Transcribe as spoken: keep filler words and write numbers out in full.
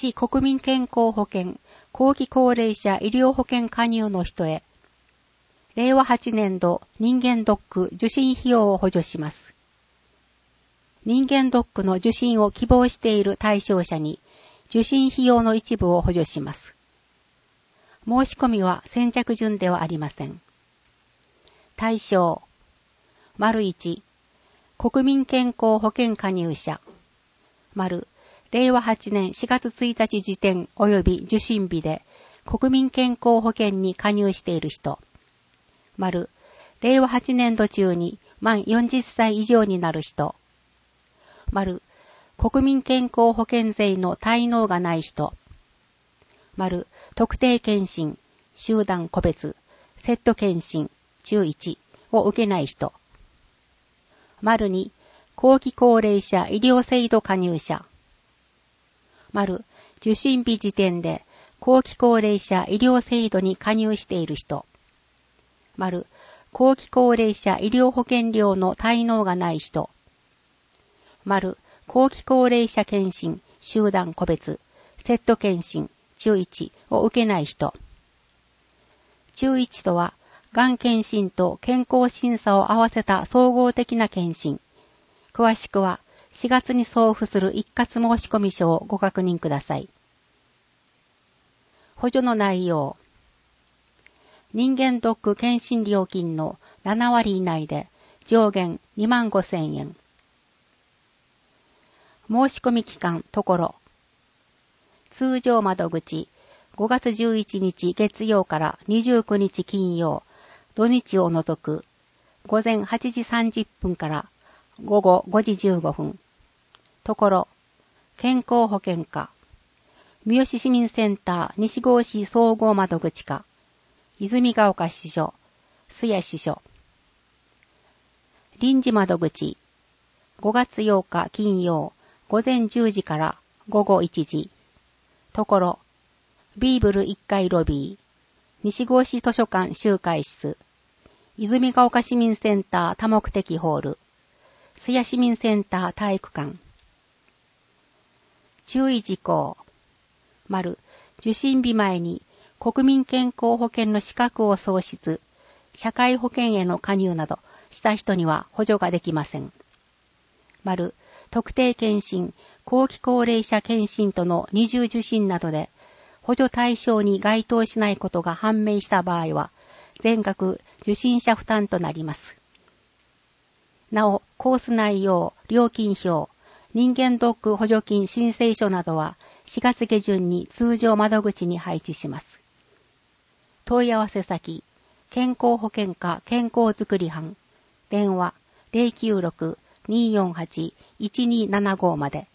市国民健康保険、後期高齢者医療保険加入の人へ、れいわはちねんど人間ドック受診費用を補助します。人間ドックの受診を希望している対象者に受診費用の一部を補助します。申し込みは先着順ではありません。対象、丸いち、国民健康保険加入者、丸、れいわはちねんしがつついたち時点及び受診日で国民健康保険に加入している人、丸、れいわはちねんど中に満よんじゅっさい以上になる人、丸、国民健康保険税の滞納がない人、丸、特定健診、集団個別、セット健診、中いちを受けない人、丸に、後期高齢者医療制度加入者、丸、受診日時点で後期高齢者医療制度に加入している人、丸、後期高齢者医療保険料の滞納がない人、丸、後期高齢者健診、集団個別、セット健診、中いちを受けない人。中いちとは、がん検診と健康審査を合わせた総合的な検診。詳しくはしがつに送付する一括申込書をご確認ください。補助の内容。人間ドック検診料金のななわり以内で上限にまんごせんえん。申し込み期間ところ。通常窓口ごがつじゅういちにち月曜からにじゅうくにち金曜、土日を除くごぜんはちじさんじゅっぷんからごごごじじゅうごふん。ところ、健康保険課、三好市民センター西郷市総合窓口課、泉ヶ丘支所、須谷支所。臨時窓口、ごがつようか金曜、ごぜんじゅうじからごごいちじ。ところ、ビーブルいっかいロビー、西郷市図書館集会室、泉ヶ丘市民センター多目的ホール、須谷市民センター体育館。注意事項。丸、受診日前に国民健康保険の資格を創出、社会保険への加入などした人には補助ができません。丸、特定健診、後期高齢者健診との二重受診などで補助対象に該当しないことが判明した場合は、全額受診者負担となります。なお、コース内容、料金表、人間ドック補助金申請書などはしがつげじゅんに通常窓口に配置します。問い合わせ先、健康保険課健康づくり班、電話 ゼロきゅうろく にーよんはち いちにーななご まで。